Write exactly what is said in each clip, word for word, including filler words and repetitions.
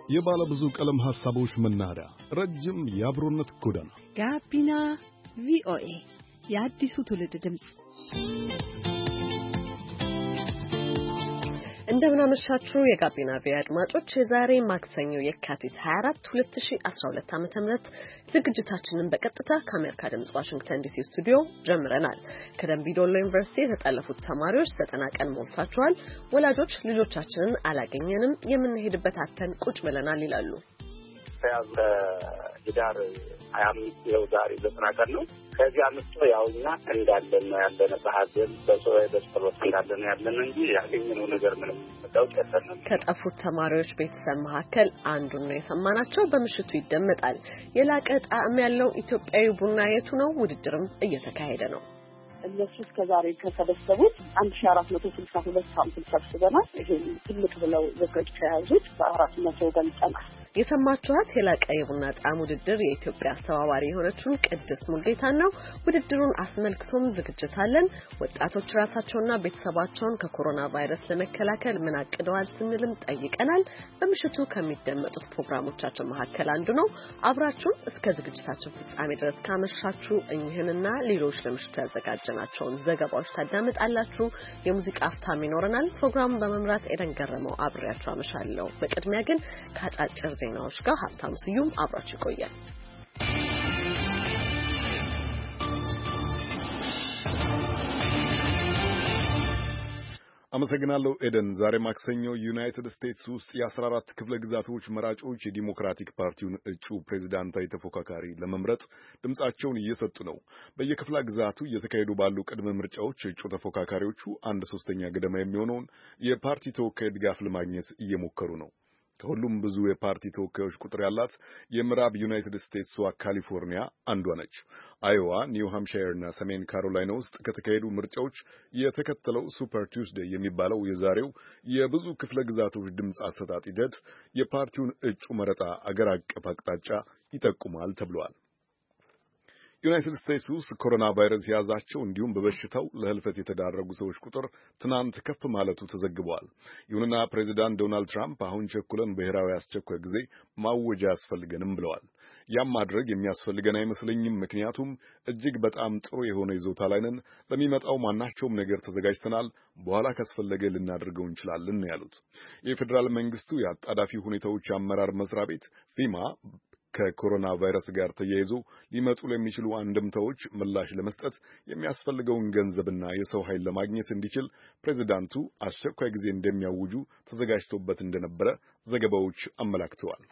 የባለ ብዙ ቀለም ሐሳቦች መናኸሪያ፣ ረጅም የአብሮነት ጎዳና ጋቢና ቪኦኤ የአዲሱ ትውልድ ድምጽ። እንደምን አመሻችሁ የጋቢና ቪኦኤ አድማጮች። የዛሬ ማክሰኞ የካቲት ሃያ አራት ሁለት ሺህ አስራ ሁለት ዓመተ ምህረት ዝግጅታችንን በቀጥታ ከአሜሪካ ድምጽ ዋሽንግተን ዲሲ ስቱዲዮ ጀምረናል። ከደምቢ ዶሎ ዩኒቨርሲቲ የተጠለፉት ተማሪዎች ዘጠና ቀን ሞልቷቸዋል። ወላጆች ልጆቻችንን አላገኘንም፣ የምንሄድበት አተን ቁጭ ብለናል ይላሉ። ተያዘ ሂዳር ሃያ አምስት ነው ዛሬ ዘጠና ቀን ነው። ከዚህ አምስት ያው እኛ እንዳለን ነው ያለን በሐዘን በሶይ በስፖርት እንዳለን ያለን እንጂ ያገኘነው ነገር ምንም ተውጥ ያሰናል። ከጠፉት ተማሪዎች ቤተሰብ መካከል አንዱን ነው የሰማናቸው። በምሽቱ ይደመጣል። የላቀ ጣዕም ያለው ኢትዮጵያዊ ቡና የቱ ነው? ውድድርም እየተካሄደ ነው። እነሱ እስከዛሬ ከሰበሰቡት አንድ ሺህ አራት መቶ ስልሳ ሁለት ሳምፕል ሰብስበናል። ይሄ ትልቅ ብለው ዘገጅ ከያዙት በአራት መቶ ገልጸናል። የሰማችኋት የላቀ የቡና ጣዕም ውድድር የኢትዮጵያ አስተባባሪ የሆነችውን ቅድስት ሙልጌታን ነው። ውድድሩን አስመልክቶም ዝግጅት አለን። ወጣቶች ራሳቸውና ቤተሰባቸውን ከኮሮና ቫይረስ ለመከላከል ምን አቅደዋል ስንልም ጠይቀናል። በምሽቱ ከሚደመጡት ፕሮግራሞቻችን መካከል አንዱ ነው። አብራችሁን እስከ ዝግጅታችን ፍጻሜ ድረስ ካመሻችሁ እኚህንና ሌሎች ለምሽቱ ያዘጋጀናቸውን ዘገባዎች ታዳምጣላችሁ። የሙዚቃ አፍታም ይኖረናል። ፕሮግራሙን በመምራት ኤደን ገረመው አብሬያችሁ አመሻለሁ። በቅድሚያ ግን ከአጫጭር ዜናዎች ጋር ሀብታሙ ስዩም አብራችሁ ይቆያል። አመሰግናለሁ ኤደን። ዛሬ ማክሰኞ ዩናይትድ ስቴትስ ውስጥ የአስራ አራት ክፍለ ግዛቶች መራጮች የዲሞክራቲክ ፓርቲውን እጩ ፕሬዝዳንታዊ ተፎካካሪ ለመምረጥ ድምጻቸውን እየሰጡ ነው። በየክፍለ ግዛቱ እየተካሄዱ ባሉ ቅድመ ምርጫዎች እጩ ተፎካካሪዎቹ አንድ ሶስተኛ ገደማ የሚሆነውን የፓርቲ ተወካይ ድጋፍ ለማግኘት እየሞከሩ ነው። ከሁሉም ብዙ የፓርቲ ተወካዮች ቁጥር ያላት የምዕራብ ዩናይትድ ስቴትሷ ካሊፎርኒያ አንዷ ነች። አይዋ፣ ኒው ሃምፕሻየር እና ሰሜን ካሮላይና ውስጥ ከተካሄዱ ምርጫዎች የተከተለው ሱፐር ቱስዴይ የሚባለው የዛሬው የብዙ ክፍለ ግዛቶች ድምፅ አሰጣጥ ሂደት የፓርቲውን እጩ መረጣ አገር አቀፍ አቅጣጫ ይጠቁማል ተብሏል። ዩናይትድ ስቴትስ ውስጥ ኮሮና ቫይረስ የያዛቸው እንዲሁም በበሽታው ለህልፈት የተዳረጉ ሰዎች ቁጥር ትናንት ከፍ ማለቱ ተዘግቧል። ይሁንና ፕሬዚዳንት ዶናልድ ትራምፕ አሁን ቸኩለን ብሔራዊ አስቸኳይ ጊዜ ማወጃ ያስፈልገንም ብለዋል። ያም ማድረግ የሚያስፈልገን አይመስለኝም፣ ምክንያቱም እጅግ በጣም ጥሩ የሆነ ይዞታ ላይ ነን። ለሚመጣው ማናቸውም ነገር ተዘጋጅተናል። በኋላ ካስፈለገ ልናደርገው እንችላለን ያሉት የፌዴራል መንግስቱ የአጣዳፊ ሁኔታዎች አመራር መስሪያ ቤት ፊማ ከኮሮና ቫይረስ ጋር ተያይዞ ሊመጡ ለሚችሉ አንድምታዎች ምላሽ ለመስጠት የሚያስፈልገውን ገንዘብና የሰው ኃይል ለማግኘት እንዲችል ፕሬዚዳንቱ አስቸኳይ ጊዜ እንደሚያውጁ ተዘጋጅቶበት እንደነበረ ዘገባዎች አመላክተዋል።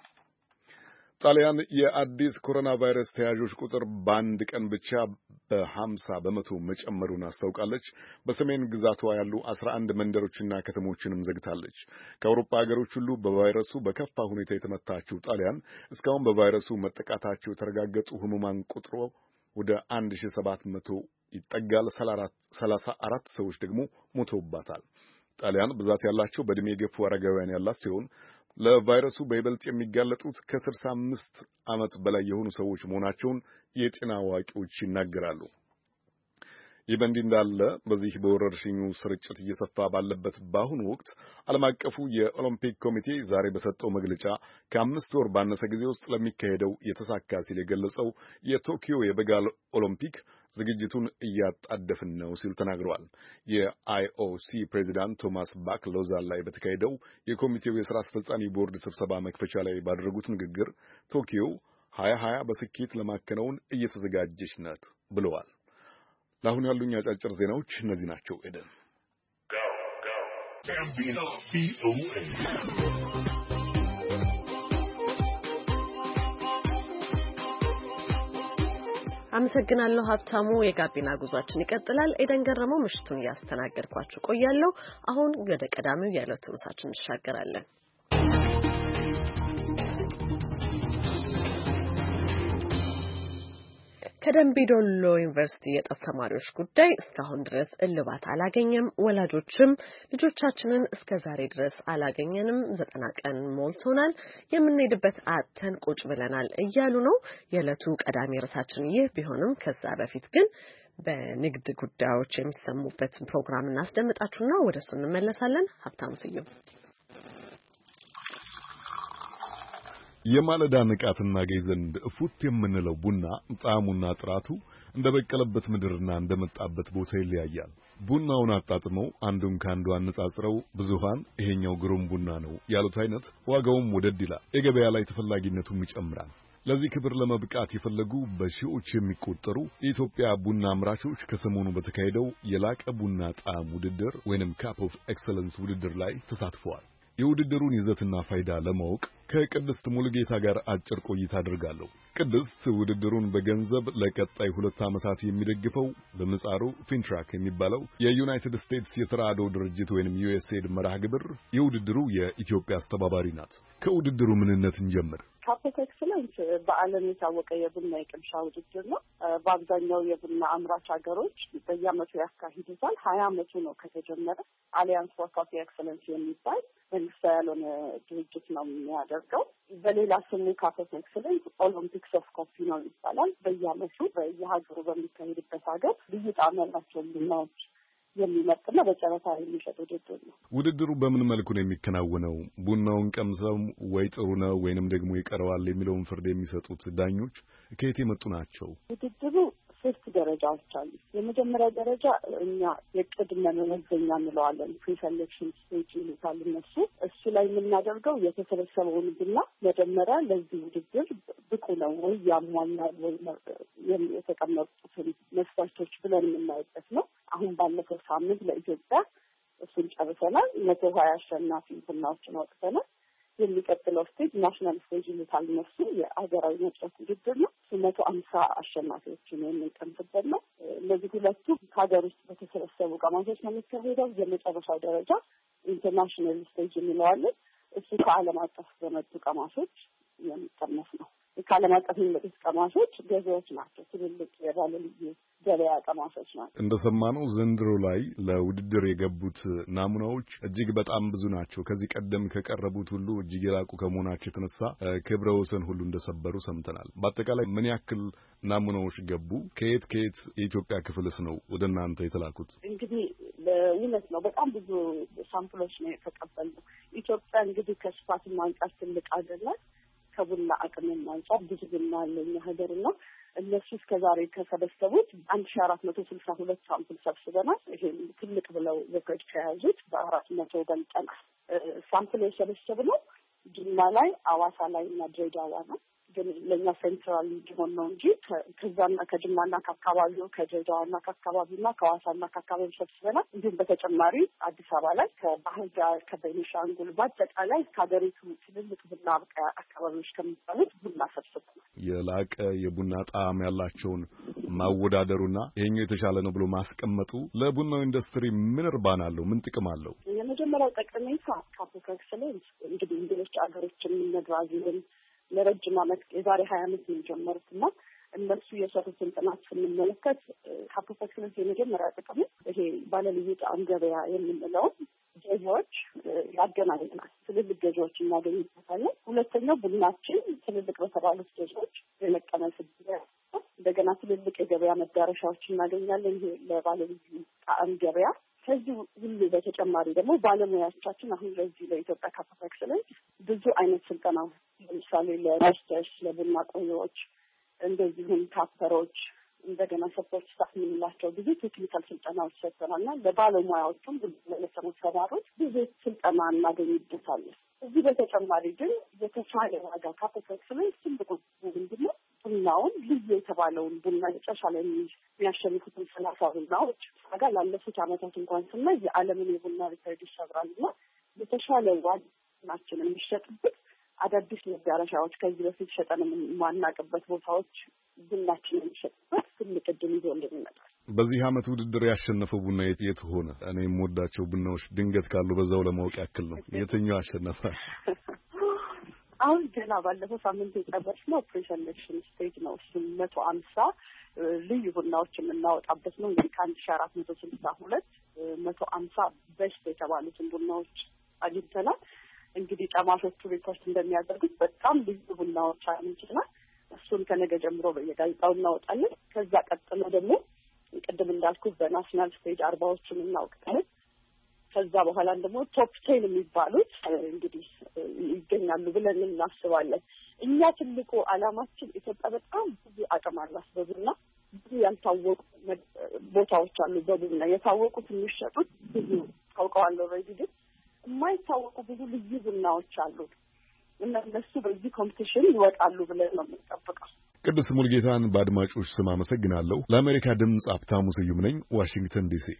ጣሊያን የአዲስ ኮሮና ቫይረስ ተያዦች ቁጥር በአንድ ቀን ብቻ በሀምሳ በመቶ መጨመሩን አስታውቃለች። በሰሜን ግዛቷ ያሉ አስራ አንድ መንደሮችና ከተሞችንም ዘግታለች። ከአውሮፓ ሀገሮች ሁሉ በቫይረሱ በከፋ ሁኔታ የተመታችው ጣሊያን እስካሁን በቫይረሱ መጠቃታቸው የተረጋገጡ ህሙማን ቁጥሩ ወደ አንድ ሺህ ሰባት መቶ ይጠጋል። ሰላሳ አራት ሰዎች ደግሞ ሞተውባታል። ጣሊያን ብዛት ያላቸው በዕድሜ የገፉ አረጋውያን ያላት ሲሆን ለቫይረሱ በይበልጥ የሚጋለጡት ከስልሳ አምስት ዓመት በላይ የሆኑ ሰዎች መሆናቸውን የጤና አዋቂዎች ይናገራሉ። ይህ በእንዲህ እንዳለ በዚህ በወረርሽኙ ስርጭት እየሰፋ ባለበት በአሁኑ ወቅት ዓለም አቀፉ የኦሎምፒክ ኮሚቴ ዛሬ በሰጠው መግለጫ ከአምስት ወር ባነሰ ጊዜ ውስጥ ለሚካሄደው የተሳካ ሲል የገለጸው የቶኪዮ የበጋ ኦሎምፒክ ዝግጅቱን እያጣደፍን ነው ሲል ተናግረዋል። የአይኦሲ ፕሬዚዳንት ቶማስ ባክ ሎዛን ላይ በተካሄደው የኮሚቴው የሥራ አስፈጻሚ ቦርድ ስብሰባ መክፈቻ ላይ ባደረጉት ንግግር ቶኪዮ ሀያ ሀያ በስኬት ለማከናወን እየተዘጋጀች ናት ብለዋል። ለአሁን ያሉኝ አጫጭር ዜናዎች እነዚህ ናቸው። ኤደን አመሰግናለሁ ሀብታሙ። የጋቢና ጉዟችን ይቀጥላል። ኤደን ገረመው ምሽቱን እያስተናገድኳችሁ ቆያለሁ። አሁን ወደ ቀዳሚው የዕለቱ ርዕሳችን እንሻገራለን። ከደምቢ ዶሎ ዩኒቨርሲቲ የጠፉ ተማሪዎች ጉዳይ እስካሁን ድረስ እልባት አላገኘም። ወላጆችም ልጆቻችንን እስከ ዛሬ ድረስ አላገኘንም፣ ዘጠና ቀን ሞልቶናል፣ የምንሄድበት አጥተን ቁጭ ብለናል እያሉ ነው። የዕለቱ ቀዳሚ ርዕሳችን ይህ ቢሆንም ከዛ በፊት ግን በንግድ ጉዳዮች የሚሰሙበት ፕሮግራም እናስደምጣችሁና ወደሱ እንመለሳለን። ሀብታሙ ስዩም የማለዳ ንቃትና ገይ ዘንድ እፉት የምንለው ቡና ጣዕሙና ጥራቱ እንደበቀለበት ምድርና እንደመጣበት ቦታ ይለያያል። ቡናውን አጣጥመው አንዱን ካንዱ አነጻጽረው ብዙሃን ይሄኛው ግሩም ቡና ነው ያሉት አይነት ዋጋውም ወደድ ይላል። የገበያ ላይ ተፈላጊነቱም ይጨምራል። ለዚህ ክብር ለመብቃት የፈለጉ በሺዎች የሚቆጠሩ የኢትዮጵያ ቡና አምራቾች ከሰሞኑ በተካሄደው የላቀ ቡና ጣዕም ውድድር ወይንም ካፕ ኦፍ ኤክሰለንስ ውድድር ላይ ተሳትፈዋል። የውድድሩን ይዘትና ፋይዳ ለማወቅ ከቅድስት ሙሉጌታ ጋር አጭር ቆይታ አድርጋለሁ። ቅድስት ውድድሩን በገንዘብ ለቀጣይ ሁለት ዓመታት የሚደግፈው በምጻሩ ፊንትራክ የሚባለው የዩናይትድ ስቴትስ የተራድኦ ድርጅት ወይንም ዩኤስኤድ መርሃ ግብር የውድድሩ የኢትዮጵያ አስተባባሪ ናት። ከውድድሩ ምንነት እንጀምር። ካፕ ኦፍ ኤክሰለንስ በዓለም የታወቀ የቡና የቅምሻ ውድድር ነው። በአብዛኛው የቡና አምራች ሀገሮች በየዓመቱ ያካሂዱታል። ሀያ ዓመቱ ነው ከተጀመረ። አሊያንስ ፎር ኮፊ ኤክሰለንስ የሚባል መንግስታዊ ያልሆነ ድርጅት ነው የሚያደርገው። በሌላ ስሙ ካፕ ኦፍ ኤክሰለንስ ኦሎምፒክስ ኦፍ ኮፊ ነው ይባላል። በየዓመቱ በየሀገሩ በሚካሄድበት ሀገር ልዩ ጣዕም ያላቸውን ቡናዎች የሚመርጥና በጨረታ የሚሸጥ ውድድር ነው። ውድድሩ በምን መልኩ ነው የሚከናወነው? ቡናውን ቀምሰው ወይ ጥሩ ነው ወይንም ደግሞ ይቀረዋል የሚለውን ፍርድ የሚሰጡት ዳኞች ከየት የመጡ ናቸው? ውድድሩ ሶስት ደረጃዎች አሉ። የመጀመሪያ ደረጃ እኛ የቅድመ መመዘኛ እንለዋለን፣ ፕሪሴሌክሽን ስቴጅ ይሉታል እነሱ። እሱ ላይ የምናደርገው የተሰበሰበውን ቡና መጀመሪያ ለዚህ ውድድር ብቁ ነው ወይ ያሟላል ወይ የተቀመጡትን መስፈርቶች ብለን የምናይበት ነው። አሁን ባለፈው ሳምንት ለኢትዮጵያ እሱን ጨርሰናል። መቶ ሀያ አሸናፊ ቡናዎችን አውጥተናል። የሚቀጥለው ስቴጅ ናሽናል ስቴጅ ይሉታል እነሱ፣ የሀገራዊ መድረክ ውድድር ነው። መቶ አምሳ አሸናፊዎችን የሚቀምጥበት ነው። እነዚህ ሁለቱ ከሀገር ውስጥ በተሰበሰቡ ቀማሾች ነው የሚካሄደው። የመጨረሻው ደረጃ ኢንተርናሽናል ስቴጅ እንለዋለን። እሱ ከዓለም አቀፍ በመጡ ቀማሾች የሚቀመስ ነው። ከዓለም አቀፍ የሚመጡት ቀማሾች ገዢዎች ናቸው። ትልልቅ የባለ ልዩ ገበያ ቀማሾች ናቸው። እንደሰማነው ዘንድሮ ላይ ለውድድር የገቡት ናሙናዎች እጅግ በጣም ብዙ ናቸው። ከዚህ ቀደም ከቀረቡት ሁሉ እጅግ የላቁ ከመሆናቸው የተነሳ ክብረ ወሰን ሁሉ እንደሰበሩ ሰምተናል። በአጠቃላይ ምን ያክል ናሙናዎች ገቡ? ከየት ከየት የኢትዮጵያ ክፍልስ ነው ወደ እናንተ የተላኩት? እንግዲህ ለእውነት ነው በጣም ብዙ ሳምፕሎች ነው የተቀበልነው። ኢትዮጵያ እንግዲህ ከስፋትም አንጻር ትልቅ አይደለም፣ ከቡና አቅምም አንጻር ብዙ ቡና አለኝ ሀገር ነው። እነሱ እስከዛሬ ከሰበሰቡት አንድ ሺህ አራት መቶ ስልሳ ሁለት ሳምፕል ሰብስበናል። ይሄም ትልቅ ብለው ሬኮርድ ከያዙት በአራት መቶ በልጠናል። ሳምፕል የሰበሰብነው ጅማ ላይ፣ አዋሳ ላይ እና ድሬዳዋ ነው። ግን ለእኛ ሴንትራል እንዲሆን ነው እንጂ ከዛና ከጅማና ከአካባቢው ከድሬዳዋና ከአካባቢውና ከአዋሳና ከአካባቢው ሰብስበናል። እንዲሁም በተጨማሪ አዲስ አበባ ላይ ከባህር ዳር ከቤኒሻንጉል በአጠቃላይ ከሀገሪቱ ትልልቅ ቡና አብቃያ አካባቢዎች ከሚባሉት ቡና ሰብስበናል። የላቀ የቡና ጣዕም ያላቸውን ማወዳደሩና ይሄኛው የተሻለ ነው ብሎ ማስቀመጡ ለቡናው ኢንዱስትሪ ምን እርባና አለው? ምን ጥቅም አለው? የመጀመሪያው ጠቀሜታ ካፕ ኦፍ ኤክሰለንስ እንግዲህ እንግሎች አገሮችን የሚነግራዙልን ለረጅም ዓመት የዛሬ ሀያ አመት ነው የጀመሩት እና እነሱ የሰሩትን ጥናት ስንመለከት ካፕ ኦፍ ኤክሰለንስ የመጀመሪያ ጥቅሙ ይሄ ባለልዩ ጣዕም ገበያ የምንለው ገዢዎች ያገናኘናል። ትልልቅ ገዢዎች እናገኝበታለን። ሁለተኛው ቡናችን ትልልቅ በተባሉት ገዢዎች የመቀመስ እንደገና ትልልቅ የገበያ መዳረሻዎች እናገኛለን። ይሄ ለባለልዩ ጣዕም ገበያ። ከዚህ ሁሉ በተጨማሪ ደግሞ ባለሙያዎቻችን አሁን ለዚህ ለኢትዮጵያ ካፕ ኦፍ ኤክሰለንስ ብዙ አይነት ስልጠና ለምሳሌ ለማስተርስ፣ ለቡና ቆዮች፣ እንደዚሁም ታፐሮች፣ እንደገና ሰፖርት ስታፍ የምንላቸው ብዙ ቴክኒካል ስልጠናዎች ሰጥተናልና ለባለሙያዎቹም ለተሰማሩት ብዙ ስልጠና እናገኝበታለን። እዚህ በተጨማሪ ግን የተሻለ ዋጋ ካፕ ኦፍ ኤክሰለንስ ትልቁ ምንድን ነው? ቡናውን ልዩ የተባለውን ቡና መጨረሻ ላይ የሚያሸንፉትን ሰላሳ ቡናዎች ዋጋ ላለፉት ዓመታት እንኳን ስናይ የዓለምን የቡና ሪከርድ ይሰብራልና የተሻለ ዋጋችን የሚሸጥበት አዳዲስ መዳረሻዎች ከዚህ በፊት ሸጠን የማናውቅበት ቦታዎች ቡናችን የሚሸጥበት ትልቅ ዕድል ይዞ እንደሚመጣል። በዚህ ዓመት ውድድር ያሸነፈው ቡና የት የት ሆነ? እኔ የምወዳቸው ቡናዎች ድንገት ካሉ በዛው ለማወቅ ያክል ነው። የትኛው አሸነፈ? አሁን ገና ባለፈው ሳምንት የጨረስነው ፕሪሴሌክሽን ስቴጅ ነው። እሱም መቶ አምሳ ልዩ ቡናዎች የምናወጣበት ነው። እንግዲህ ከአንድ ሺህ አራት መቶ ስልሳ ሁለት መቶ አምሳ ቤስት የተባሉትን ቡናዎች አግኝተናል። እንግዲህ ቀማሾቹ ሪፖርት እንደሚያደርጉት በጣም ልዩ ቡናዎች አግኝተናል። እሱን ከነገ ጀምሮ በየጋዜጣው እናወጣለን። ከዛ ቀጥሎ ደግሞ ቅድም እንዳልኩት በናሽናል ስቴጅ አርባዎችን እናውቅታለን። ከዛ በኋላ ደግሞ ቶፕ ቴን የሚባሉት እንግዲህ ይገኛሉ ብለን እናስባለን። እኛ ትልቁ ዓላማችን ኢትዮጵያ በጣም ብዙ አቅም አላት በቡና ብዙ ያልታወቁ ቦታዎች አሉ። በቡና የታወቁት የሚሸጡት ብዙ ታውቀዋለሁ ኦልሬዲ ግን የማይታወቁ ብዙ ልዩ ቡናዎች አሉ እና እነሱ በዚህ ኮምፒቲሽን ይወጣሉ ብለን ነው የምንጠብቀው። ቅድስት ሙልጌታን በአድማጮች ስም አመሰግናለሁ። ለአሜሪካ ድምፅ ሀብታሙ ስዩም ነኝ፣ ዋሽንግተን ዲሲ።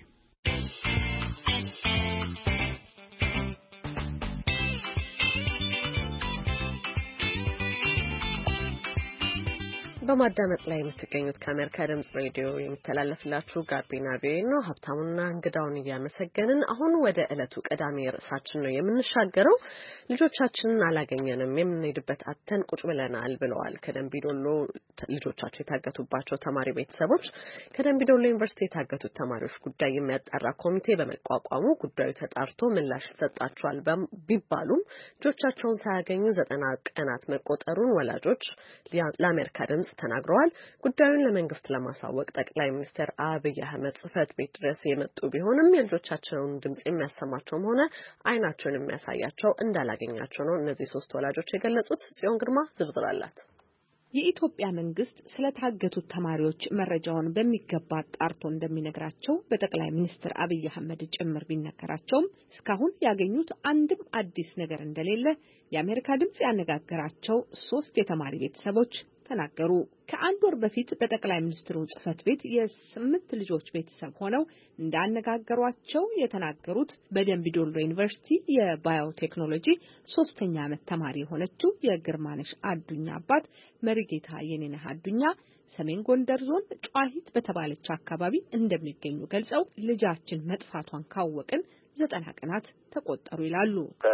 በማዳመጥ ላይ የምትገኙት ከአሜሪካ ድምጽ ሬዲዮ የሚተላለፍላችሁ ጋቢና ቪኦኤ ነው። ሀብታሙና እንግዳውን እያመሰገንን አሁን ወደ ዕለቱ ቀዳሚ ርዕሳችን ነው የምንሻገረው። ልጆቻችንን አላገኘንም፣ የምንሄድበት አተን ቁጭ ብለናል ብለዋል ከደምቢዶሎ ልጆቻቸው የታገቱባቸው ተማሪ ቤተሰቦች። ከደምቢዶሎ ዩኒቨርሲቲ የታገቱት ተማሪዎች ጉዳይ የሚያጣራ ኮሚቴ በመቋቋሙ ጉዳዩ ተጣርቶ ምላሽ ይሰጣቸዋል ቢባሉም ልጆቻቸውን ሳያገኙ ዘጠና ቀናት መቆጠሩን ወላጆች ለአሜሪካ ድምጽ ተናግረዋል። ጉዳዩን ለመንግስት ለማሳወቅ ጠቅላይ ሚኒስትር አብይ አህመድ ጽህፈት ቤት ድረስ የመጡ ቢሆንም የልጆቻቸውን ድምጽ የሚያሰማቸውም ሆነ አይናቸውን የሚያሳያቸው እንዳላገኛቸው ነው እነዚህ ሶስት ወላጆች የገለጹት። ጽዮን ግርማ ዝርዝር አላት። የኢትዮጵያ መንግስት ስለታገቱት ተማሪዎች መረጃውን በሚገባ ጣርቶ እንደሚነግራቸው በጠቅላይ ሚኒስትር አብይ አህመድ ጭምር ቢነገራቸውም እስካሁን ያገኙት አንድም አዲስ ነገር እንደሌለ የአሜሪካ ድምጽ ያነጋገራቸው ሶስት የተማሪ ቤተሰቦች ተናገሩ። ከአንድ ወር በፊት በጠቅላይ ሚኒስትሩ ጽህፈት ቤት የስምንት ልጆች ቤተሰብ ሆነው እንዳነጋገሯቸው የተናገሩት በደምቢዶሎ ዩኒቨርሲቲ የባዮቴክኖሎጂ ሶስተኛ ዓመት ተማሪ የሆነችው የግርማነሽ አዱኛ አባት መሪጌታ የኔነህ አዱኛ ሰሜን ጎንደር ዞን ጫሂት በተባለች አካባቢ እንደሚገኙ ገልጸው ልጃችን መጥፋቷን ካወቅን ዘጠና ቀናት ተቆጠሩ ይላሉ።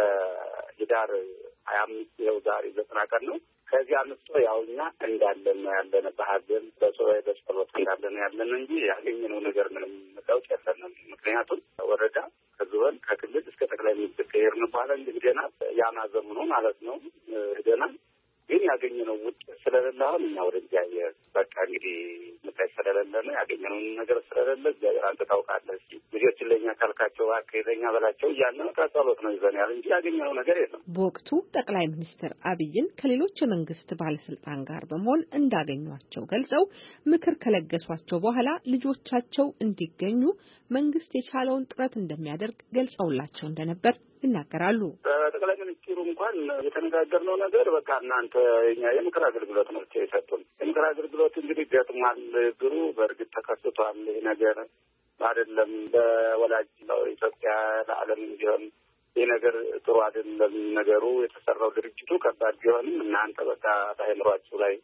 ከህዳር ሀያ አምስት ነው ዛሬ ዘጠና ቀን ነው። ከዚህ አምስቶ ያውኛ እንዳለን ያለን በሀዘን በሶይ በስፖርት እንዳለን ያለን እንጂ ያገኘነው ነገር ምንም ለውጥ የለንም። ምክንያቱም ወረዳ ከዞን ከክልል እስከ ጠቅላይ ሚኒስትር ከሄድን በኋላ እንግዲህ ያማዘሙ ነው ማለት ነው ሄደናል። ግን ያገኘነው ውጤት ስለሌለ አሁን እኛ ወደ እግዚአብሔር በቃ እንግዲህ ምታይ ስለሌለ ያገኘነውን ነገር ስለሌለ እግዚአብሔር አንተ ታውቃለህ እስኪ ልጆችን ለኛ ካልካቸው አከይተኛ በላቸው እያልን ከጸሎት ነው ይዘን ያለ እንጂ ያገኘነው ነገር የለም። በወቅቱ ጠቅላይ ሚኒስትር አብይን ከሌሎች የመንግስት ባለስልጣን ጋር በመሆን እንዳገኟቸው ገልጸው ምክር ከለገሷቸው በኋላ ልጆቻቸው እንዲገኙ መንግስት የቻለውን ጥረት እንደሚያደርግ ገልጸውላቸው እንደነበር ይናገራሉ። ጠቅላይ ሚኒስትሩ እንኳን የተነጋገርነው ነገር በቃ እናንተ እኛ የምክር አገልግሎት ነው የሰጡን። የምክር አገልግሎት እንግዲህ ገጥሟል ብሩ በእርግጥ ተከስቷል። ይህ ነገር አይደለም ለወላጅ ኢትዮጵያ ለዓለም ቢሆን ይህ ነገር ጥሩ አይደለም። ነገሩ የተሰራው ድርጅቱ ከባድ ቢሆንም እናንተ በቃ በአእምሯችሁ ላይ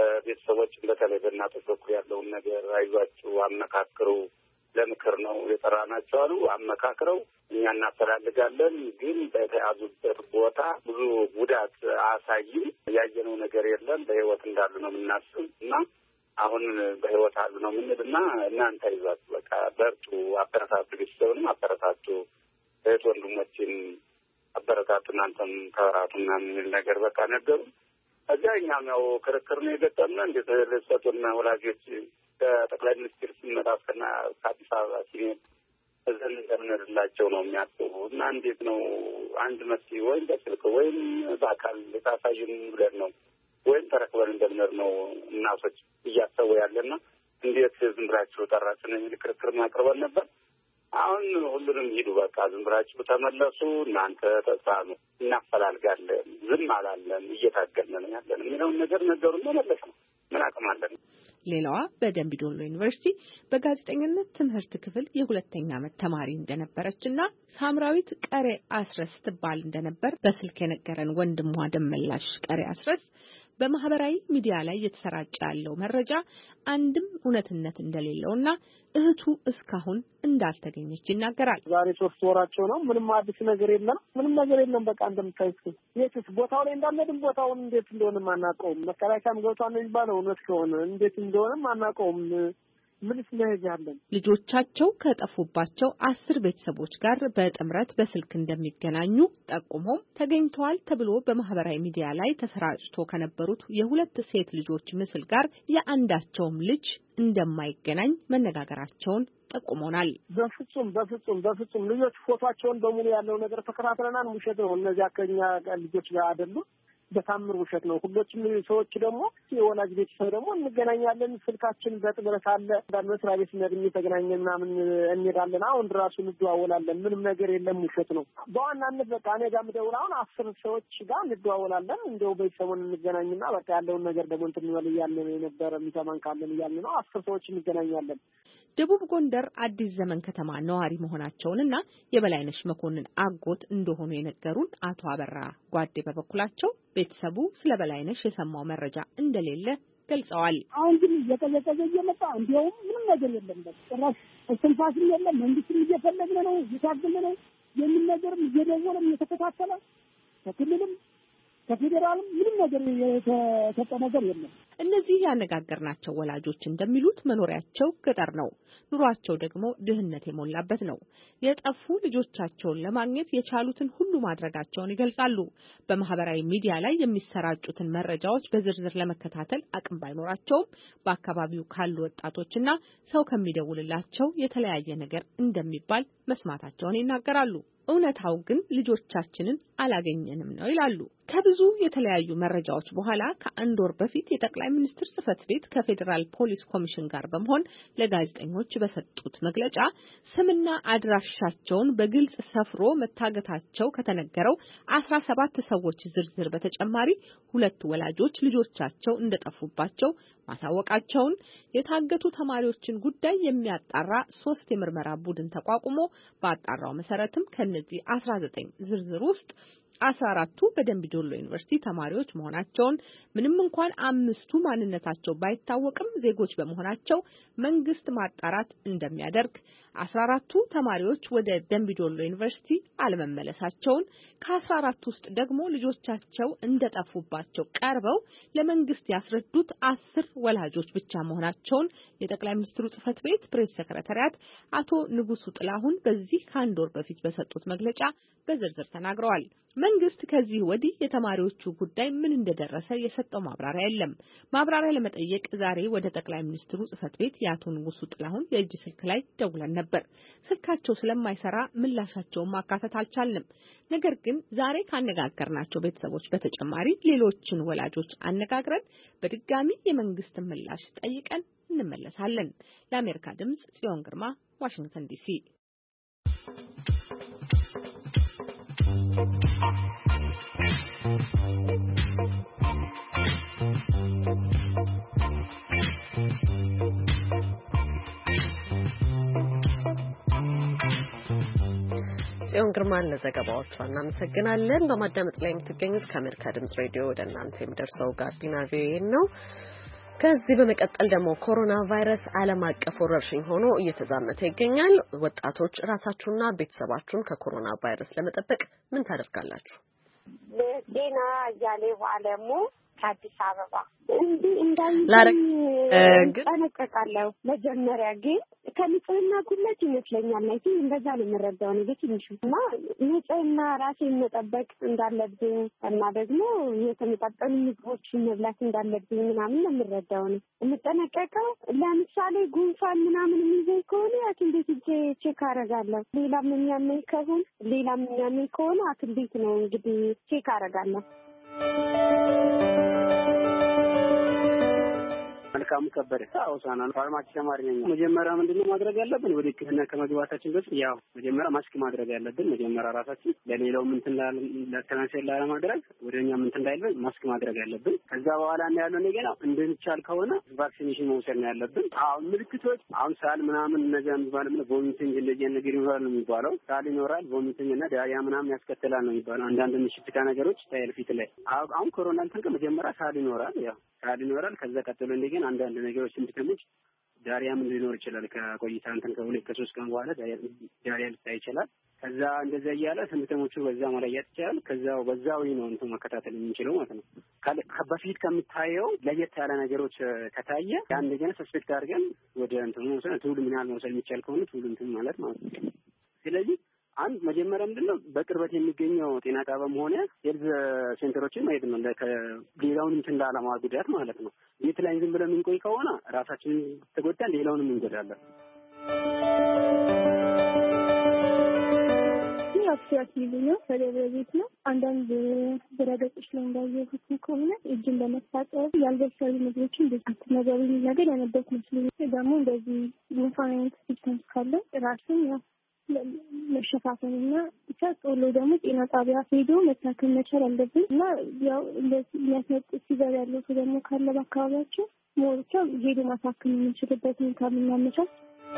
ቤተሰቦችን በተለይ በእናቶች በኩል ያለውን ነገር አይዟችሁ አመካክሩ ለምክር ነው የጠራናቸው አሉ። አመካክረው እኛ እናፈላልጋለን ግን በተያዙበት ቦታ ብዙ ጉዳት አሳይም ያየነው ነገር የለም። በህይወት እንዳሉ ነው የምናስብ እና አሁን በህይወት አሉ ነው የምንልና እናንተ ይዟችሁ በቃ በርቱ፣ አበረታቱ፣ ቤተሰብንም አበረታቱ፣ እህት ወንድሞችን አበረታቱ፣ እናንተም ተበራቱና የሚል ነገር በቃ ነገሩ። እዚያ እኛም ያው ክርክር ነው የገጠመን እንዴት ለሰጡና ወላጆች ከጠቅላይ ሚኒስትር ሲመጣ እስከና ከአዲስ አበባ ሲሄድ እዘን እንደምንላቸው ነው የሚያስቡ እና እንዴት ነው አንድ መስይ ወይም በስልክ ወይም በአካል ታሳዩን ብለን ነው ወይም ተረክበን እንደምንር ነው እናቶች እያሰቡ ያለና እንዴት ዝም ብላችሁ ጠራችን የሚል ክርክር ማቅርበን ነበር። አሁን ሁሉንም ሂዱ በቃ ዝም ብላችሁ ተመለሱ፣ እናንተ ተጻኑ፣ እናፈላልጋለን፣ ዝም አላለን፣ እየታገልን ያለን የሚለውን ነገር ነገሩን መመለስ ነው። ምን አቅም አለን? ሌላዋ በደምቢዶሎ ዩኒቨርሲቲ በጋዜጠኝነት ትምህርት ክፍል የሁለተኛ ዓመት ተማሪ እንደነበረችና ሳምራዊት ቀሬ አስረስ ትባል እንደነበር በስልክ የነገረን ወንድሟ ደመላሽ ቀሬ አስረስ በማህበራዊ ሚዲያ ላይ እየተሰራጨ ያለው መረጃ አንድም እውነትነት እንደሌለውና እህቱ እስካሁን እንዳልተገኘች ይናገራል። ዛሬ ሶስት ወራቸው ነው። ምንም አዲስ ነገር የለም። ምንም ነገር የለም። በቃ እንደምታዩት የትስ ቦታው ላይ እንዳለድም ቦታውን እንዴት እንደሆነ ማናቀውም። መከላከያም ገብቷል ነው የሚባለው። እውነት ከሆነ እንዴት እንደሆነ ማናቀውም። ምንስ መያዣለን? ልጆቻቸው ከጠፉባቸው አስር ቤተሰቦች ጋር በጥምረት በስልክ እንደሚገናኙ ጠቁመው ተገኝተዋል ተብሎ በማህበራዊ ሚዲያ ላይ ተሰራጭቶ ከነበሩት የሁለት ሴት ልጆች ምስል ጋር የአንዳቸውም ልጅ እንደማይገናኝ መነጋገራቸውን ጠቁመናል። በፍጹም በፍጹም በፍጹም ልጆች ፎቶአቸውን በሙሉ ያለው ነገር ተከታትለናል። ውሸት ነው። እነዚያ ከኛ ልጆች ጋር አይደሉም። በታምር ውሸት ነው። ሁሎችም ሰዎች ደግሞ የወላጅ ቤተሰብ ደግሞ እንገናኛለን። ስልካችን በጥምረት አለ። አንዳንድ መስሪያ ቤት ነድም ተገናኘን ምናምን እንሄዳለን። አሁን ራሱ እንደዋወላለን። ምንም ነገር የለም። ውሸት ነው። በዋናነት በቃ እኔ ጋር ምደውል አሁን አስር ሰዎች ጋር እንደዋወላለን። እንደው ቤተሰቡን እንገናኝና በቃ ያለውን ነገር ደግሞ እንትን ይወል እያልን የነበረ የሚሰማን ካለን እያልን ነው። አስር ሰዎች እንገናኛለን። ደቡብ ጎንደር አዲስ ዘመን ከተማ ነዋሪ መሆናቸውንና የበላይነሽ መኮንን አጎት እንደሆኑ የነገሩን አቶ አበራ ጓዴ በበኩላቸው ቤተሰቡ ስለ በላይነሽ የሰማው መረጃ እንደሌለ ገልጸዋል። አሁን ግን እየተዘቀዘ እየመጣ እንዲያውም ምንም ነገር የለም። ጭራሽ እስትንፋስም የለም። መንግስትም እየፈለግን ነው፣ እየታገልን ነው። የምን ነገርም እየደወለም እየተከታተለ ከክልልም ከፌዴራልም ምንም ነገር የተሰጠ ነገር የለም። እነዚህ ያነጋገርናቸው ወላጆች እንደሚሉት መኖሪያቸው ገጠር ነው፣ ኑሯቸው ደግሞ ድህነት የሞላበት ነው። የጠፉ ልጆቻቸውን ለማግኘት የቻሉትን ሁሉ ማድረጋቸውን ይገልጻሉ። በማህበራዊ ሚዲያ ላይ የሚሰራጩትን መረጃዎች በዝርዝር ለመከታተል አቅም ባይኖራቸውም በአካባቢው ካሉ ወጣቶችና ሰው ከሚደውልላቸው የተለያየ ነገር እንደሚባል መስማታቸውን ይናገራሉ። እውነታው ግን ልጆቻችንን አላገኘንም ነው ይላሉ። ከብዙ የተለያዩ መረጃዎች በኋላ ከአንድ ወር በፊት የጠቅላይ ሚኒስትር ጽህፈት ቤት ከፌዴራል ፖሊስ ኮሚሽን ጋር በመሆን ለጋዜጠኞች በሰጡት መግለጫ ስምና አድራሻቸውን በግልጽ ሰፍሮ መታገታቸው ከተነገረው አስራ ሰባት ሰዎች ዝርዝር በተጨማሪ ሁለት ወላጆች ልጆቻቸው እንደጠፉባቸው ማሳወቃቸውን፣ የታገቱ ተማሪዎችን ጉዳይ የሚያጣራ ሶስት የምርመራ ቡድን ተቋቁሞ በአጣራው መሰረትም ከነዚህ አስራ ዘጠኝ ዝርዝር ውስጥ አስራ አራቱ በደምቢ ዶሎ ዩኒቨርሲቲ ተማሪዎች መሆናቸውን ምንም እንኳን አምስቱ ማንነታቸው ባይታወቅም ዜጎች በመሆናቸው መንግስት ማጣራት እንደሚያደርግ፣ አስራ አራቱ ተማሪዎች ወደ ደምቢ ዶሎ ዩኒቨርሲቲ አለመመለሳቸውን፣ ከአስራ አራቱ ውስጥ ደግሞ ልጆቻቸው እንደጠፉባቸው ቀርበው ለመንግስት ያስረዱት አስር ወላጆች ብቻ መሆናቸውን የጠቅላይ ሚኒስትሩ ጽህፈት ቤት ፕሬስ ሰክሬታሪያት አቶ ንጉሱ ጥላሁን በዚህ ከአንድ ወር በፊት በሰጡት መግለጫ በዝርዝር ተናግረዋል። መንግስት ከዚህ ወዲህ የተማሪዎቹ ጉዳይ ምን እንደደረሰ የሰጠው ማብራሪያ የለም። ማብራሪያ ለመጠየቅ ዛሬ ወደ ጠቅላይ ሚኒስትሩ ጽህፈት ቤት የአቶ ንጉሱ ጥላሁን የእጅ ስልክ ላይ ደውለን ነበር። ስልካቸው ስለማይሰራ ምላሻቸውን ማካተት አልቻልንም። ነገር ግን ዛሬ ካነጋገርናቸው ቤተሰቦች በተጨማሪ ሌሎችን ወላጆች አነጋግረን በድጋሚ የመንግስት ምላሽ ጠይቀን እንመለሳለን። ለአሜሪካ ድምጽ ጽዮን ግርማ፣ ዋሽንግተን ዲሲ። ጽዮን ግርማን ለዘገባዎቿ እናመሰግናለን። በማዳመጥ ላይ የምትገኙት ከአሜሪካ ድምጽ ሬዲዮ ወደ እናንተ የሚደርሰው ጋቢና ቪኦኤ ነው። ከዚህ በመቀጠል ደግሞ ኮሮና ቫይረስ ዓለም አቀፍ ወረርሽኝ ሆኖ እየተዛመተ ይገኛል። ወጣቶች ራሳችሁና ቤተሰባችሁን ከኮሮና ቫይረስ ለመጠበቅ ምን ታደርጋላችሁ? ዴና ያሌው አለሙ ከአዲስ አበባ እንዲህ እንዳይ ጠነቀቃለሁ። መጀመሪያ ግን ከንጽህና ጉለት ይመስለኛል ላይ እንደዛ ነው የምረዳው ነው በትንሹ እና ንጽህና ራሴን መጠበቅ እንዳለብኝ እና ደግሞ የተመጣጠኑ ምግቦችን መብላት እንዳለብኝ ምናምን ነው የምረዳው ነው የምጠነቀቀው። ለምሳሌ ጉንፋን ምናምን የሚይዘኝ ከሆነ ሐኪም ቤት ሄጄ ቼክ አደርጋለሁ። ሌላም የሚያመኝ ከሆነ ሌላም የሚያመኝ ከሆነ ሐኪም ቤት ነው እንግዲህ ቼክ አደርጋለሁ። መልካም ከበደ አውሳና ፋርማሲ ተማሪ ነኝ። መጀመሪያ ምንድነው ማድረግ ያለብን? ወደ ሕክምና ከመግባታችን በፊት ያው መጀመሪያ ማስክ ማድረግ ያለብን መጀመሪያ ራሳችን ለሌላው ምን እንትን ለተናሰል ለማድረግ ወደኛ ምን እንትን እንዳይል ማስክ ማድረግ ያለብን። ከዛ በኋላ ነው ያለው ነገር እንደሚቻል ከሆነ ቫክሲኔሽን መውሰድ ነው ያለብን። አሁን ምልክቶች አሁን ሳል ምናምን እነዚህ የሚባለው ምን ቮሚቲንግ እንደዚህ ነገር ይኖራል ነው የሚባለው። ሳል ይኖራል፣ ቮሚቲንግ እና ዳያ ምናምን ያስከትላል ነው የሚባለው። አንዳንድ ምሽትካ ነገሮች ታይል ፊት ላይ አሁን ኮሮና እንትን መጀመሪያ ሳል ይኖራል፣ ያው ሳል ይኖራል። ከዛ ቀጥሎ እንደገና አንዳንድ ነገሮች ሲምፕተሞች ዳሪያም ሊኖር ይችላል። ከቆይታ እንትን ከሁለት ከሶስት ቀን በኋላ ዳሪያ ሊታይ ይችላል። ከዛ እንደዛ እያለ ሲምፕተሞቹ በዛ መለየት ይችላል። ከዛው በዛው ነው እንትን መከታተል የምንችለው ማለት ነው። በፊት ከምታየው ለየት ያለ ነገሮች ከታየ ያን እንደገና ሰስፔክት አድርገን ወደ እንትን ነው ቱል ምን ያህል መውሰድ የሚቻል ከሆነ ቱል እንትን ማለት ማለት ነው። ስለዚህ አንድ መጀመሪያ ምንድነው በቅርበት የሚገኘው ጤና ጣቢያም ሆነ ሄልዝ ሴንተሮችን ማየት ነው። ለሌላውን እንትን ላለማ ጉዳት ማለት ነው። ቤት ላይ ዝም ብለን የምንቆይ ከሆነ ራሳችንን ተጎድተን ሌላውንም እንጎዳለን። አፍያት ነው ስለዚህ ነው አንዳንድ ድረገጾች ላይ እንዳየሁት ከሆነ እጅን በመታጠብ ያልበሰሉ ምግቦችን እንደዚህ ነገር ነገር ያነበብኩት መስሎኝ ደግሞ እንደዚህ ኢንፋይንት ሲስተም ካለ ራስን ያው መሸፋፈንና ብቻ ቶሎ ደግሞ ጤና ጣቢያ ሄዶ መታከም መቻል አለብን እና ያው እንደዚህ የሚያስነጥ ሲገባ ያለው ሰው ደግሞ ካለ በአካባቢያቸው ሞርቻ ሄዶ ማሳከም የምንችልበት ሁኔታ ምናመቻች።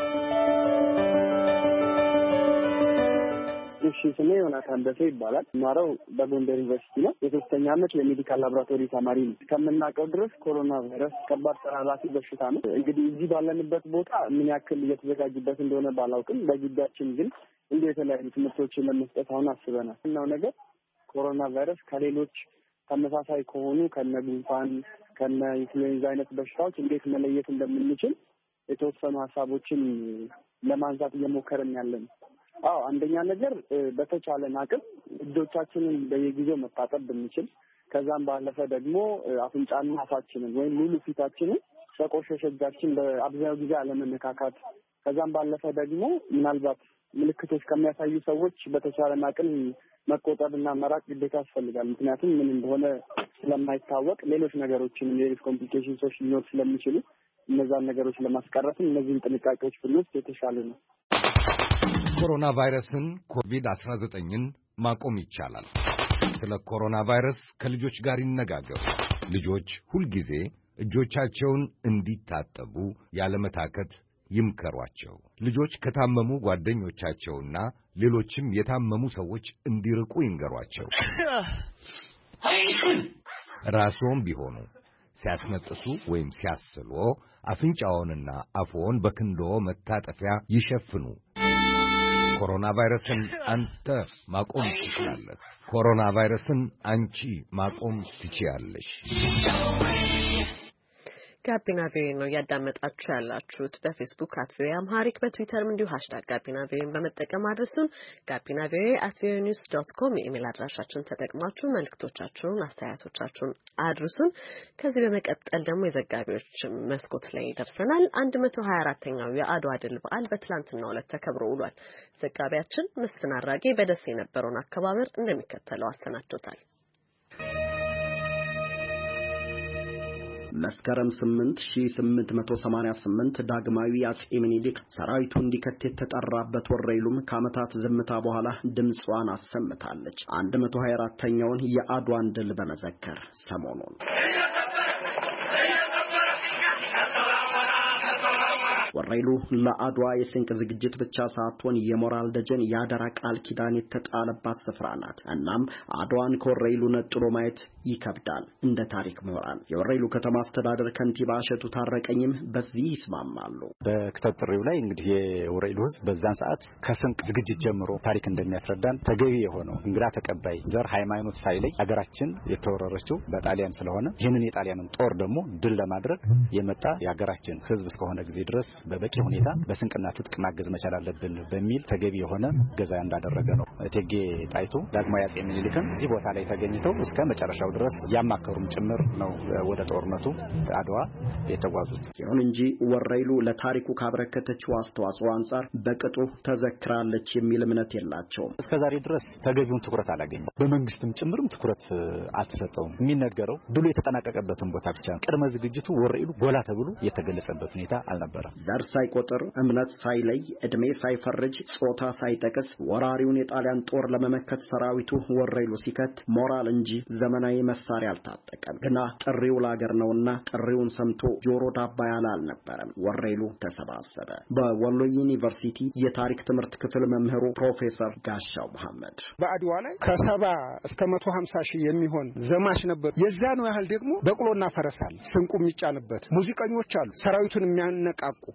እሺ ስሜ ዮናታን ደሴ ይባላል። ማራው በጎንደር ዩኒቨርሲቲ ነው። የሶስተኛ ዓመት የሜዲካል ላቦራቶሪ ተማሪ ነው። ከመናቀው ድረስ ኮሮና ቫይረስ ከባድ ተላላፊ በሽታ ነው። እንግዲህ እዚህ ባለንበት ቦታ ምን ያክል እየተዘጋጁበት እንደሆነ ባላውቅም በግዳችን ግን እንደ የተለያዩ ትምህርቶችን ለመስጠት አሁን አስበናል። እናው ነገር ኮሮና ቫይረስ ከሌሎች ተመሳሳይ ከሆኑ ከነ ጉንፋን ከነ ኢንፍሉዌንዛ አይነት በሽታዎች እንዴት መለየት እንደምንችል የተወሰኑ ሀሳቦችን ለማንሳት እየሞከርን ያለን። አዎ አንደኛ ነገር በተቻለን አቅም እጆቻችንን በየጊዜው መታጠብ ብንችል፣ ከዛም ባለፈ ደግሞ አፍንጫና አፋችንን ወይም ሙሉ ፊታችንን በቆሸሸ እጃችን በአብዛኛው ጊዜ አለመነካካት፣ ከዛም ባለፈ ደግሞ ምናልባት ምልክቶች ከሚያሳዩ ሰዎች በተቻለን አቅም መቆጠብና መራቅ ግዴታ ያስፈልጋል። ምክንያቱም ምን እንደሆነ ስለማይታወቅ ሌሎች ነገሮችን ሌሎች ኮምፕሊኬሽንሶች ሊኖር ስለሚችሉ እነዛን ነገሮች ለማስቀረት እነዚህን ጥንቃቄዎች ብንወስድ የተሻለ ነው። ኮሮና ቫይረስን ኮቪድ አስራ ዘጠኝን ማቆም ይቻላል። ስለ ኮሮና ቫይረስ ከልጆች ጋር ይነጋገሩ። ልጆች ሁልጊዜ እጆቻቸውን እንዲታጠቡ ያለመታከት ይምከሯቸው። ልጆች ከታመሙ ጓደኞቻቸውና ሌሎችም የታመሙ ሰዎች እንዲርቁ ይንገሯቸው። ራስዎም ቢሆኑ ሲያስነጥሱ ወይም ሲያስሉ አፍንጫዎንና አፍዎን በክንዶ መታጠፊያ ይሸፍኑ። ኮሮና ቫይረስን አንተ ማቆም ትችላለህ። ኮሮና ቫይረስን አንቺ ማቆም ትችያለሽ። ጋቢና ቪኦኤ ነው ያዳመጣችሁ ያላችሁት። በፌስቡክ አት ቪኦኤ አምሃሪክ በትዊተርም እንዲሁ ሃሽታግ ጋቢና ቪኦኤን በመጠቀም አድርሱን። ጋቢና ቪኦኤ አት ቪኦኤ ኒውስ ዶት ኮም የኢሜል አድራሻችን ተጠቅማችሁ መልእክቶቻችሁን፣ አስተያየቶቻችሁን አድርሱን። ከዚህ በመቀጠል ደግሞ የዘጋቢዎች መስኮት ላይ ደርሰናል። አንድ መቶ ሀያ አራተኛው የአድዋ ድል በዓል በትላንትናው ዕለት ተከብሮ ውሏል። ዘጋቢያችን መስፍን አራጌ በደሴ የነበረውን አከባበር እንደሚከተለው አሰናድቶታል። መስከረም ስምንት ሺህ ስምንት መቶ ሰማንያ ስምንት ዳግማዊ አጼ ምኒልክ ሰራዊቱ እንዲከት የተጠራበት ወረይሉም ከዓመታት ዝምታ በኋላ ድምጿን አሰምታለች። አንድ መቶ ሀያ አራተኛውን የአድዋን ድል በመዘከር ሰሞኑን ወረይሉ ለአድዋ የስንቅ ዝግጅት ብቻ ሳትሆን የሞራል ደጀን ያደራ ቃል ኪዳን የተጣለባት ስፍራ ናት። እናም አድዋን ከወረይሉ ነጥሎ ማየት ይከብዳል። እንደ ታሪክ ምሁራን የወረይሉ ከተማ አስተዳደር ከንቲባ እሸቱ ታረቀኝም በዚህ ይስማማሉ። በክተት ጥሪው ላይ እንግዲህ የወረይሉ ሕዝብ በዛን ሰዓት ከስንቅ ዝግጅት ጀምሮ ታሪክ እንደሚያስረዳን ተገቢ የሆነው እንግዳ ተቀባይ ዘር ሃይማኖት ሳይለይ ሀገራችን የተወረረችው በጣሊያን ስለሆነ ይህንን የጣሊያንን ጦር ደግሞ ድል ለማድረግ የመጣ የሀገራችን ሕዝብ እስከሆነ ጊዜ ድረስ በበቂ ሁኔታ በስንቅና ትጥቅ ማገዝ መቻል አለብን በሚል ተገቢ የሆነ ገዛ እንዳደረገ ነው። እቴጌ ጣይቱ ዳግማዊ አጼ ምኒልክን እዚህ ቦታ ላይ ተገኝተው እስከ መጨረሻው ድረስ ያማከሩም ጭምር ነው ወደ ጦርነቱ አድዋ የተጓዙት። ይሁን እንጂ ወረይሉ ለታሪኩ ካበረከተችው አስተዋጽኦ አንጻር በቅጡ ተዘክራለች የሚል እምነት የላቸውም። እስከዛሬ ድረስ ተገቢውን ትኩረት አላገኘም። በመንግስትም ጭምርም ትኩረት አልተሰጠውም። የሚነገረው ድሉ የተጠናቀቀበትን ቦታ ብቻ ቅድመ ዝግጅቱ ወረይሉ ጎላ ተብሎ የተገለጸበት ሁኔታ አልነበረም። ዘር ሳይቆጥር እምነት ሳይለይ እድሜ ሳይፈርጅ ጾታ ሳይጠቅስ ወራሪውን የጣሊያን ጦር ለመመከት ሰራዊቱ ወረይሉ ሲከት ሞራል እንጂ ዘመናዊ መሳሪያ አልታጠቀም። ግና ጥሪው ለአገር ነውና ጥሪውን ሰምቶ ጆሮ ዳባ ያለ አልነበረም። ወረይሉ ተሰባሰበ። በወሎ ዩኒቨርሲቲ የታሪክ ትምህርት ክፍል መምህሩ ፕሮፌሰር ጋሻው መሐመድ በአድዋ ላይ ከሰባ እስከ መቶ ሀምሳ ሺህ የሚሆን ዘማች ነበር። የዛኑ ያህል ደግሞ በቅሎና ፈረስ አለ፣ ስንቁ የሚጫንበት ሙዚቀኞች አሉ፣ ሰራዊቱን የሚያነቃቁ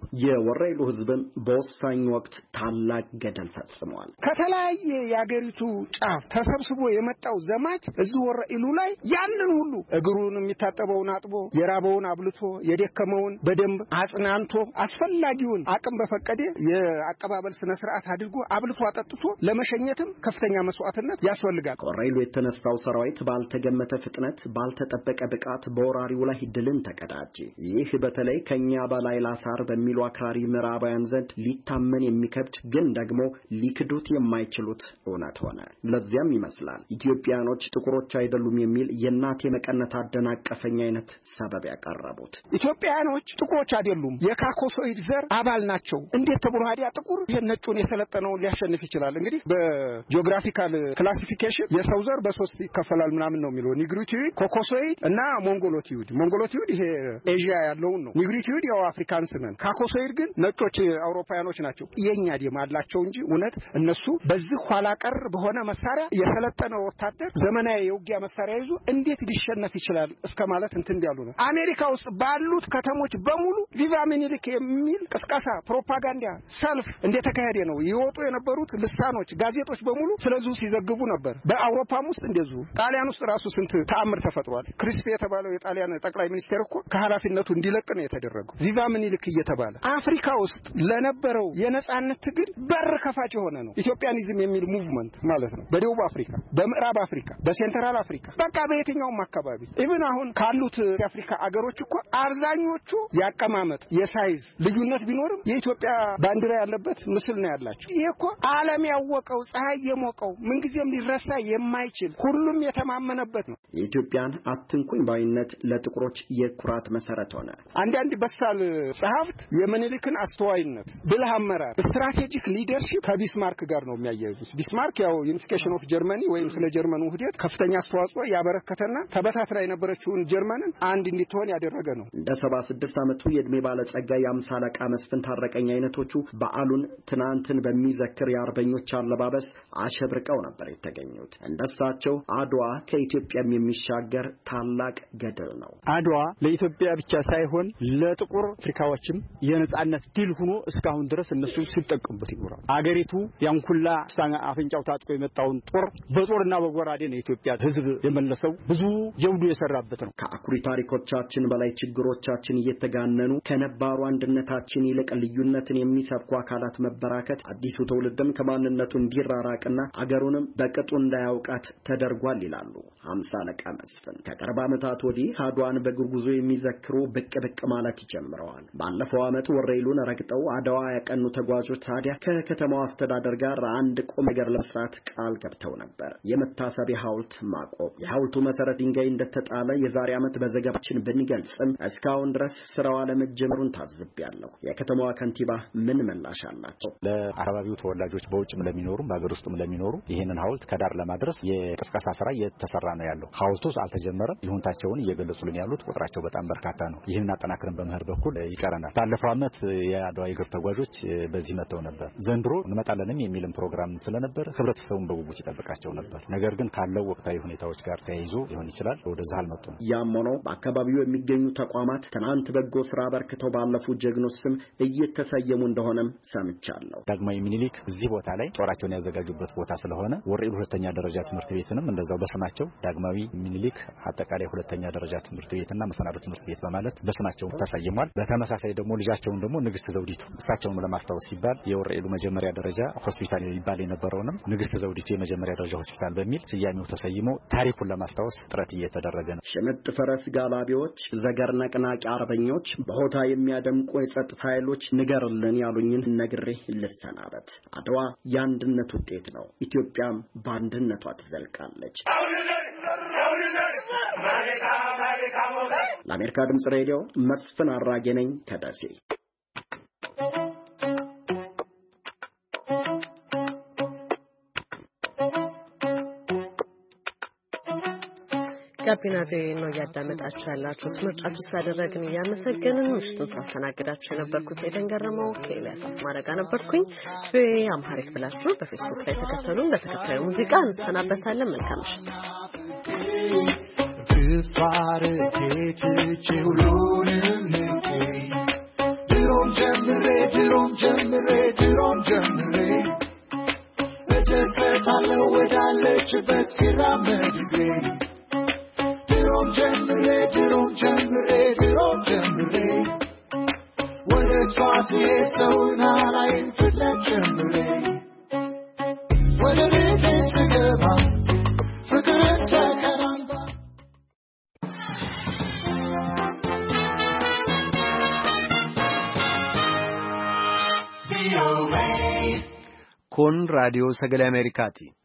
የወረኢሉ ህዝብም በወሳኝ ወቅት ታላቅ ገደል ፈጽሟል። ከተለያየ የአገሪቱ ጫፍ ተሰብስቦ የመጣው ዘማች እዚህ ወረኢሉ ላይ ያንን ሁሉ እግሩን የሚታጠበውን አጥቦ የራበውን አብልቶ የደከመውን በደንብ አጽናንቶ አስፈላጊውን አቅም በፈቀደ የአቀባበል ስነ ስርዓት አድርጎ አብልቶ አጠጥቶ ለመሸኘትም ከፍተኛ መስዋዕትነት ያስፈልጋል። ከወረኢሉ የተነሳው ሰራዊት ባልተገመተ ፍጥነት ባልተጠበቀ ብቃት በወራሪው ላይ ድልን ተቀዳጀ። ይህ በተለይ ከኛ በላይ ላሳር በሚሉ አክራሪ ምዕራባውያን ዘንድ ሊታመን የሚከብድ ግን ደግሞ ሊክዱት የማይችሉት እውነት ሆነ። ለዚያም ይመስላል ኢትዮጵያኖች ጥቁሮች አይደሉም የሚል የናቴ መቀነት አደናቀፈኝ አይነት ሰበብ ያቀረቡት። ኢትዮጵያኖች ጥቁሮች አይደሉም የካኮሶይድ ዘር አባል ናቸው። እንዴት ተብሎ ሀዲያ ጥቁር ይሄን ነጩን የሰለጠነውን ሊያሸንፍ ይችላል? እንግዲህ በጂኦግራፊካል ክላሲፊኬሽን የሰው ዘር በሶስት ይከፈላል ምናምን ነው የሚለው ኒግሪቲዩድ፣ ኮኮሶይድ እና ሞንጎሎቲዩድ። ሞንጎሎቲዩድ ይሄ ኤዥያ ያለው ነው። ኒግሪቲዩድ ያው አፍሪካንስ ነን። ካኮሶይድ ግን ነጮች አውሮፓውያኖች ናቸው። የኛ ደም አላቸው እንጂ እውነት እነሱ በዚህ ኋላ ቀር በሆነ መሳሪያ የሰለጠነ ወታደር ዘመናዊ የውጊያ መሳሪያ ይዞ እንዴት ሊሸነፍ ይችላል እስከ ማለት እንትን ያሉ ነው። አሜሪካ ውስጥ ባሉት ከተሞች በሙሉ ቪቫ ሚኒሊክ የሚል ቅስቀሳ፣ ፕሮፓጋንዳ፣ ሰልፍ እንደተካሄደ ነው። ይወጡ የነበሩት ልሳኖች፣ ጋዜጦች በሙሉ ስለዚህ ሲዘግቡ ነበር። በአውሮፓም ውስጥ እንደዚሁ ጣሊያን ውስጥ ራሱ ስንት ተአምር ተፈጥሯል። ክሪስፒ የተባለው የጣሊያን ጠቅላይ ሚኒስቴር እኮ ከኃላፊነቱ እንዲለቅ ነው የተደረገው ቪቫ ሚኒሊክ እየተባለ። አፍሪካ ውስጥ ለነበረው የነጻነት ትግል በር ከፋች የሆነ ነው ኢትዮጵያኒዝም የሚል ሙቭመንት ማለት ነው። በደቡብ አፍሪካ፣ በምዕራብ አፍሪካ፣ በሴንትራል አፍሪካ በቃ በየትኛውም አካባቢ ኢቭን አሁን ካሉት የአፍሪካ አገሮች እኮ አብዛኞቹ ያቀማመጥ የሳይዝ ልዩነት ቢኖርም የኢትዮጵያ ባንዲራ ያለበት ምስል ነው ያላቸው። ይሄ እኮ ዓለም ያወቀው ፀሐይ የሞቀው ምንጊዜም ሊረሳ የማይችል ሁሉም የተማመነበት ነው። የኢትዮጵያን አትንኩኝ ባይነት ለጥቁሮች የኩራት መሰረት ሆነ። አንዳንድ በሳል ጸሐፍት የምኒልክን አስተዋይነት፣ ብልህ አመራር፣ ስትራቴጂክ ሊደርሺፕ ከቢስማርክ ጋር ነው የሚያያይዙት። ቢስማርክ ያው ዩኒፊኬሽን ኦፍ ጀርመኒ ወይም ስለ ጀርመኑ ውህደት ከፍተኛ አስተዋጽኦ ያበረከተና ተበታትላ የነበረችውን ጀርመንን አንድ እንድትሆን ያደረገ ነው። እንደ ሰባ ስድስት ዓመቱ የዕድሜ ባለጸጋ የአምሳ አለቃ መስፍን ታረቀኝ አይነቶቹ በዓሉን ትናንትን በሚዘክር የአርበኞች አለባበስ አሸብርቀው ነበር የተገኙት። እንደሳቸው አድዋ ከኢትዮጵያም የሚሻገር ታላቅ ገድል ነው። አድዋ ለኢትዮጵያ ብቻ ሳይሆን ለጥቁር አፍሪካዎችም የነጻነት ድል ሆኖ እስካሁን ድረስ እነሱ ሲጠቀሙበት ይኖራል። አገሪቱ ያንኩላ አፍንጫው ታጥቆ የመጣውን ጦር በጦርና በጎራዴ ነው የኢትዮጵያ ሕዝብ የመለሰው። ብዙ ጀብዱ የሰራበት ነው። ከአኩሪ ታሪኮቻችን በላይ ችግሮቻችን እየተጋነኑ ከነባሩ አንድነታችን ይልቅ ልዩነትን የሚሰብኩ አካላት መበራከት አዲሱ ትውልድም ከማንነቱ እንዲራራቅና አገሩንም በቅጡ እንዳያውቃት ተደርጓል ይላሉ ሃምሳ አለቃ መስፍን። ከቅርብ ዓመታት ወዲህ አድዋን በጉጉዞ የሚዘክሩ ብቅ ብቅ ማለት ጀምረዋል። ባለፈው ዓመት ወረኢሉን ረግጠው አድዋ ያቀኑ ተጓዦች ታዲያ ከከተማው አስተዳደር ጋር አንድ ቁም ነገር ለመስራት ቃል ገብተው ነበር። የመታሰቢያ ሐውልት ማቆም። የሐውልቱ መሰረት ድንጋይ እንደተጣለ የዛሬ ዓመት በዘገባችን ብንገልጽም እስካሁን ድረስ ስራው አለመጀመሩን ታዝቤያለሁ። የከተማዋ ከንቲባ ምን ምላሽ አላቸው? ለአካባቢው ተወላጆች በውጭም ለሚኖሩ በአገር ውስጥም ለሚኖሩ ይሄንን ሐውልት ከዳር ለማድረስ የቅስቀሳ ስራ እየተሰራ ነው ያለው። ሐውልቱ አልተጀመረም። ይሁንታቸውን እየገለጹልን ያሉት ቁጥራቸው በጣም በርካታ ነው። ይህን አጠናክረን በመሄድ በኩል ይቀረናል። ባለፈው ዓመት የአድዋ የእግር ተጓዦች በዚህ መጥተው ነበር። ዘንድሮ እንመጣለንም የሚልም ፕሮግራም ስለነበር ህብረተሰቡን በጉጉት ይጠብቃቸው ነበር። ነገር ግን ካለው ወቅታዊ ሁኔታዎች ጋር ተያይዞ ሊሆን ይችላል ወደዛ አልመጡም። ያም ሆኖ በአካባቢው የሚገኙ ተቋማት ትናንት በጎ ስራ አበርክተው ባለፉ ጀግኖች ስም እየተሰየሙ እንደሆነም ሰምቻለሁ። ዳግማዊ ሚኒሊክ እዚህ ቦታ ላይ ጦራቸውን ያዘጋጁበት ቦታ ስለሆነ ወረኢሉ ሁለተኛ ደረጃ ትምህርት ቤትንም እንደዛው በስማቸው ዳግማዊ ሚኒሊክ አጠቃላይ ሁለተኛ ደረጃ ትምህርት ቤትና መሰናዶ ትምህርት ቤት በማለት በስማቸው ተሰይሟል። በተመሳሳይ ደግሞ ልጃቸውን ደግሞ ንግስት ዘውዲቱ እሳቸውን ለማስታወስ ሲባል የወረኢሉ መጀመሪያ ደረጃ ሆስፒታል ይባል የነበረውንም ንግስት ዘውዲቱ የመጀመሪያ ደረጃ ሆስፒታል በሚል ስያሜው ተሰይሞ ታሪኩን ለማስታወስ ጥረት እየተደረገ ነው። ሽምጥ ፈረስ ጋላቢዎች፣ ዘገር ነቅናቂ አርበኞች፣ በሆታ የሚያደምቁ የጸጥታ ኃይሎች ንገርልን ያሉኝን ነግሬ ልሰናበት። አድዋ የአንድነት ውጤት ነው። ኢትዮጵያም በአንድነቷ ትዘልቃለች። ለአሜሪካ ድምጽ ሬዲዮ መስፍን አራጌ ነኝ ከደሴ። ጋቢና ቪኦኤ ነው እያዳመጣችሁ ያላችሁት። ምርጫችሁ ስላደረግን እያመሰገንን ምሽቱን ሳስተናግዳችሁ የነበርኩት ኤደን ገረመው ከኤልያስ አስማረ ጋር ነበርኩኝ። ቪኦኤ አምሃሪክ ብላችሁ በፌስቡክ ላይ ተከተሉን። በተከታዩ ሙዚቃ እንሰናበታለን። መልካም ምሽት። If I did you ጀምሬ ድሮም ጀምሬ ድሮም ጀምሬ እደርሳለሁ ወዳለችበት ሲራመድ እግሬ ድሮም ጀምሬ ድሮም ጀምሬ ድሮም ጀምሬ ወደ እሷ ስሄድ ሰውን አላይም ፍለግ ጀምሬ ወደ ቤቴ ስገባ ፍቅርን ተከናንባ Con Radio Sagale Americati.